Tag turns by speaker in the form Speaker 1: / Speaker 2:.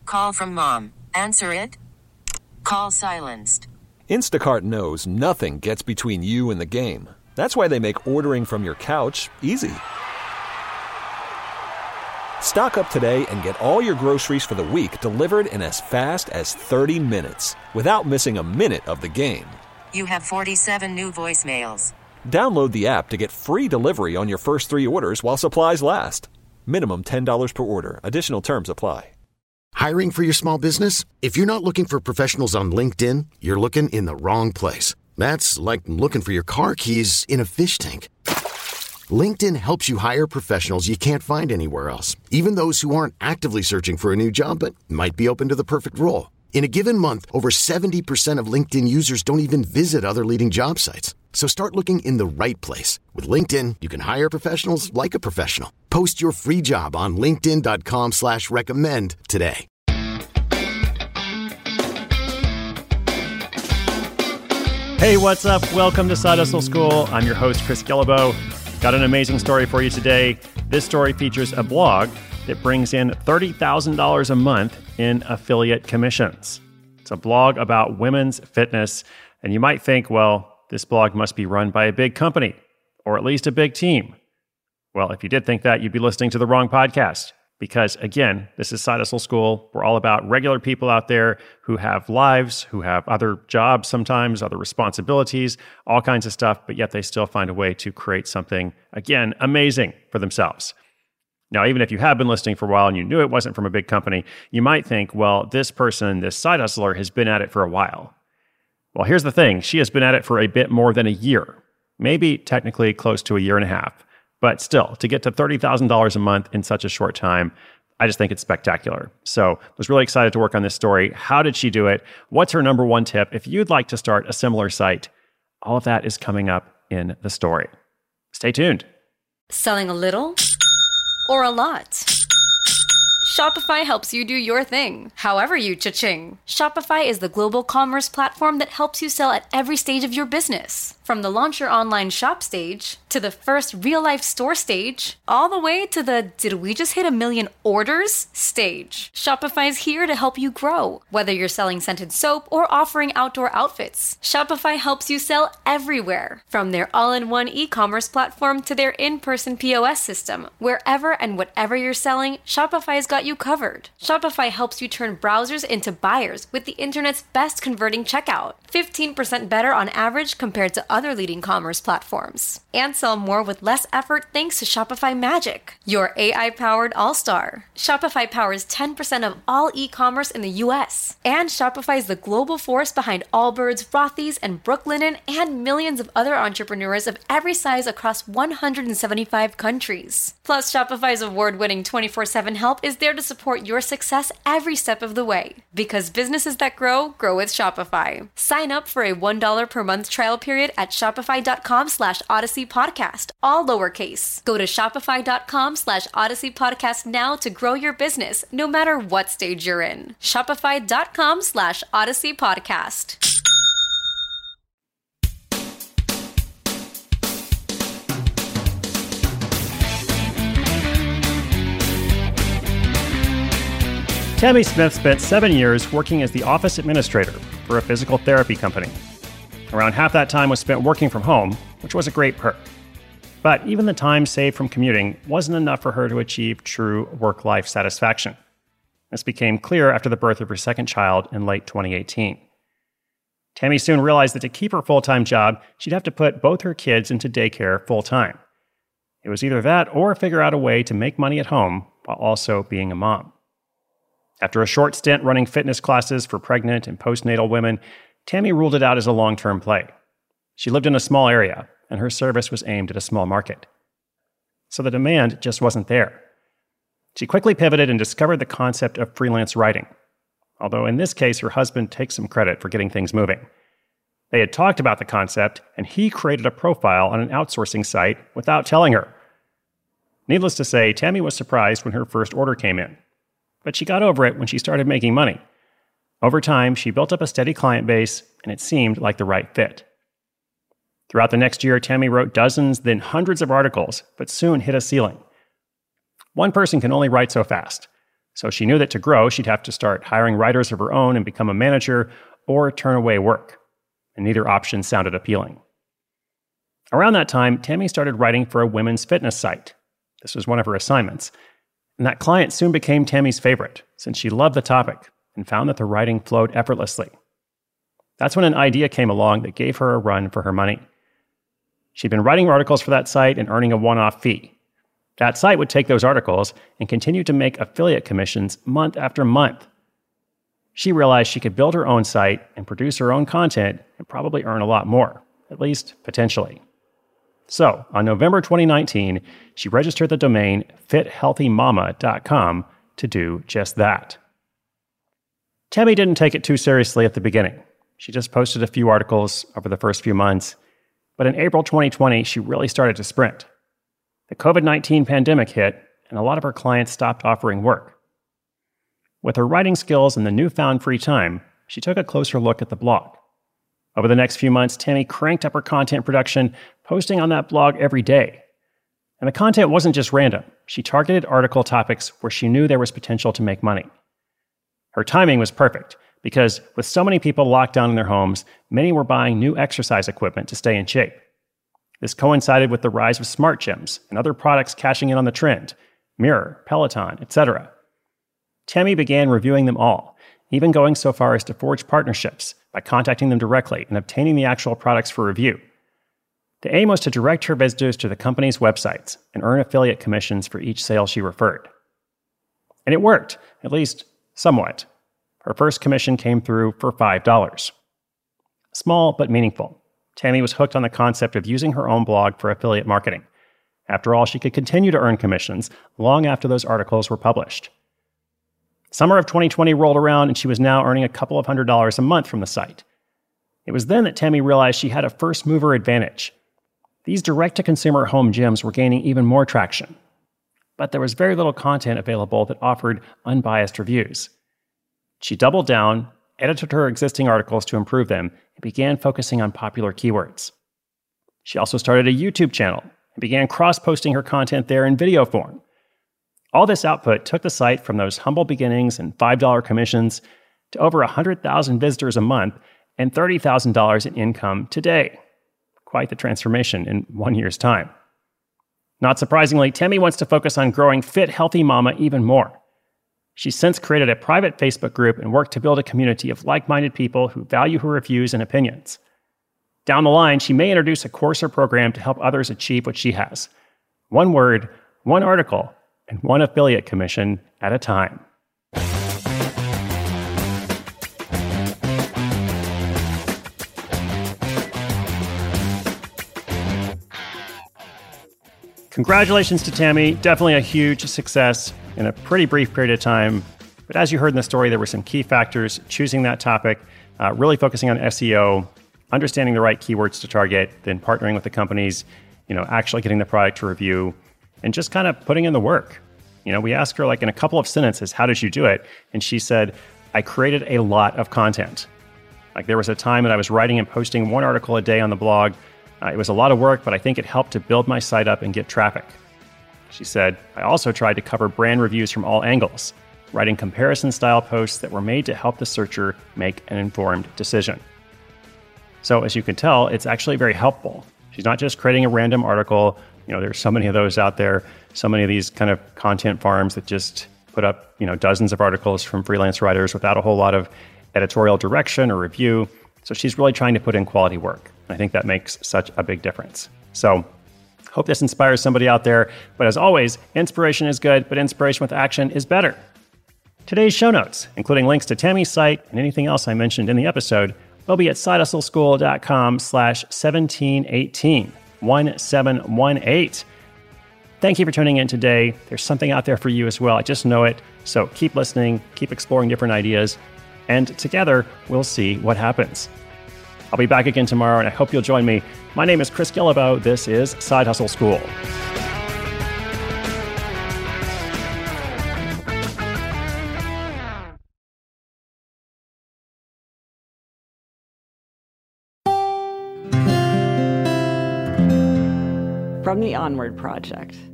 Speaker 1: Call from mom. Answer it. Call silenced.
Speaker 2: Instacart knows nothing gets between you and the game. That's why they make ordering from your couch easy. Stock up today and get all your groceries for the week delivered in as fast as 30 minutes without missing a minute of the game.
Speaker 1: You have 47 new voicemails.
Speaker 2: Download the app to get free delivery on your first 3 orders while supplies last. Minimum $10 per order. Additional terms apply.
Speaker 3: Hiring for your small business? If you're not looking for professionals on LinkedIn, you're looking in the wrong place. That's like looking for your car keys in a fish tank. LinkedIn helps you hire professionals you can't find anywhere else, even those who aren't actively searching for a new job but might be open to the perfect role. In a given month, over 70% of LinkedIn users don't even visit other leading job sites. So start looking in the right place. With LinkedIn, you can hire professionals like a professional. Post your free job on linkedin.com/recommend today.
Speaker 4: Hey, what's up? Welcome to Side Hustle School. I'm your host, Chris Guillebeau. Got an amazing story for you today. This story features a blog that brings in $30,000 a month in affiliate commissions. It's a blog about women's fitness, and you might think, well, this blog must be run by a big company, or at least a big team. Well, if you did think that, you'd be listening to the wrong podcast. Because again, this is Side Hustle School. We're all about regular people out there who have lives, who have other jobs sometimes, other responsibilities, all kinds of stuff, but yet they still find a way to create something, again, amazing for themselves. Now, even if you have been listening for a while and you knew it wasn't from a big company, you might think, well, this person, this side hustler, has been at it for a while. Well, here's the thing. She has been at it for a bit more than a year, maybe technically close to a year and a half. But still, to get to $30,000 a month in such a short time, I just think it's spectacular. So I was really excited to work on this story. How did she do it? What's her number one tip? If you'd like to start a similar site, all of that is coming up in the story. Stay tuned.
Speaker 5: Selling a little or a lot? Shopify helps you do your thing, however you cha-ching. Shopify is the global commerce platform that helps you sell at every stage of your business. From the launch your online shop stage, to the first real-life store stage, all the way to the did we just hit 1 million orders stage. Shopify's here to help you grow. Whether you're selling scented soap or offering outdoor outfits, Shopify helps you sell everywhere. From their all-in-one e-commerce platform to their in-person POS system, wherever and whatever you're selling, Shopify's got you covered. Shopify helps you turn browsers into buyers with the internet's best converting checkout. 15% better on average compared to other leading commerce platforms. And sell more with less effort thanks to Shopify Magic, your AI-powered all-star. Shopify powers 10% of all e-commerce in the US. And Shopify is the global force behind Allbirds, Rothy's, and Brooklinen, and millions of other entrepreneurs of every size across 175 countries. Plus, Shopify's award-winning 24/7 help is there to support your success every step of the way. Because businesses that grow with Shopify. Sign up for a $1 per month trial period at shopify.com/Odyssey Podcast, all lowercase. Go to shopify.com/Odyssey Podcast now to grow your business, no matter what stage you're in. Shopify.com/Odyssey Podcast.
Speaker 4: Tammy Smith spent 7 years working as the office administrator for a physical therapy company. Around half that time was spent working from home, which was a great perk. But even the time saved from commuting wasn't enough for her to achieve true work-life satisfaction. This became clear after the birth of her second child in late 2018. Tammy soon realized that to keep her full-time job, she'd have to put both her kids into daycare full-time. It was either that or figure out a way to make money at home while also being a mom. After a short stint running fitness classes for pregnant and postnatal women, Tammy ruled it out as a long-term play. She lived in a small area, and her service was aimed at a small market. So the demand just wasn't there. She quickly pivoted and discovered the concept of freelance writing, although in this case, her husband takes some credit for getting things moving. They had talked about the concept, and he created a profile on an outsourcing site without telling her. Needless to say, Tammy was surprised when her first order came in. But she got over it when she started making money. Over time, she built up a steady client base, and it seemed like the right fit. Throughout the next year, Tammy wrote dozens, then hundreds of articles, but soon hit a ceiling. One person can only write so fast. So she knew that to grow, she'd have to start hiring writers of her own and become a manager or turn away work. And neither option sounded appealing. Around that time, Tammy started writing for a women's fitness site. This was one of her assignments. And that client soon became Tammy's favorite, since she loved the topic and found that the writing flowed effortlessly. That's when an idea came along that gave her a run for her money. She'd been writing articles for that site and earning a one-off fee. That site would take those articles and continue to make affiliate commissions month after month. She realized she could build her own site and produce her own content and probably earn a lot more, at least potentially. So, on November 2019, she registered the domain fithealthymama.com to do just that. Tammy didn't take it too seriously at the beginning. She just posted a few articles over the first few months. But in April 2020, she really started to sprint. The COVID-19 pandemic hit, and a lot of her clients stopped offering work. With her writing skills and the newfound free time, she took a closer look at the blog. Over the next few months, Tammy cranked up her content production, posting on that blog every day. And the content wasn't just random. She targeted article topics where she knew there was potential to make money. Her timing was perfect, because with so many people locked down in their homes, many were buying new exercise equipment to stay in shape. This coincided with the rise of smart gyms and other products cashing in on the trend, Mirror, Peloton, etc. Tammy began reviewing them all, even going so far as to forge partnerships by contacting them directly and obtaining the actual products for review. The aim was to direct her visitors to the company's websites and earn affiliate commissions for each sale she referred. And it worked, at least somewhat. Her first commission came through for $5. Small but meaningful. Tammy was hooked on the concept of using her own blog for affiliate marketing. After all, she could continue to earn commissions long after those articles were published. Summer of 2020 rolled around, and she was now earning a couple of $100s a month from the site. It was then that Tammy realized she had a first-mover advantage. These direct-to-consumer home gyms were gaining even more traction. But there was very little content available that offered unbiased reviews. She doubled down, edited her existing articles to improve them, and began focusing on popular keywords. She also started a YouTube channel and began cross-posting her content there in video form. All this output took the site from those humble beginnings and $5 commissions to over 100,000 visitors a month and $30,000 in income today. Quite the transformation in 1 year's time. Not surprisingly, Tammy wants to focus on growing Fit Healthy Mama even more. She's since created a private Facebook group and worked to build a community of like-minded people who value her reviews and opinions. Down the line, she may introduce a course or program to help others achieve what she has. One word, one article, and one affiliate commission at a time. Congratulations to Tammy. Definitely a huge success in a pretty brief period of time. But as you heard in the story, there were some key factors: choosing that topic, really focusing on SEO, understanding the right keywords to target, then partnering with the companies, actually getting the product to review, and just kind of putting in the work. We asked her, in a couple of sentences, how did you do it? And she said, I created a lot of content. There was a time that I was writing and posting one article a day on the blog. It was a lot of work, but I think it helped to build my site up and get traffic. She said, I also tried to cover brand reviews from all angles, writing comparison-style posts that were made to help the searcher make an informed decision. So as you can tell, it's actually very helpful. She's not just creating a random article. There's so many of those out there, so many of these kind of content farms that just put up, dozens of articles from freelance writers without a whole lot of editorial direction or review. So she's really trying to put in quality work. And I think that makes such a big difference. So hope this inspires somebody out there. But as always, inspiration is good, but inspiration with action is better. Today's show notes, including links to Tammy's site and anything else I mentioned in the episode, will be at sidehustleschool.com/1718, 1718. Thank you for tuning in today. There's something out there for you as well. I just know it. So keep listening, keep exploring different ideas, and together we'll see what happens. I'll be back again tomorrow, and I hope you'll join me. My name is Chris Guillebeau. This is Side Hustle School.
Speaker 6: From the Onward Project.